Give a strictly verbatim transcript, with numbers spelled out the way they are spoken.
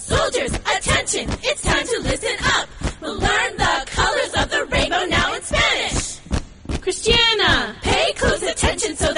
Soldiers, attention, it's time to listen up. We'll learn the colors of the rainbow now in Spanish. Christiana, Pay close attention so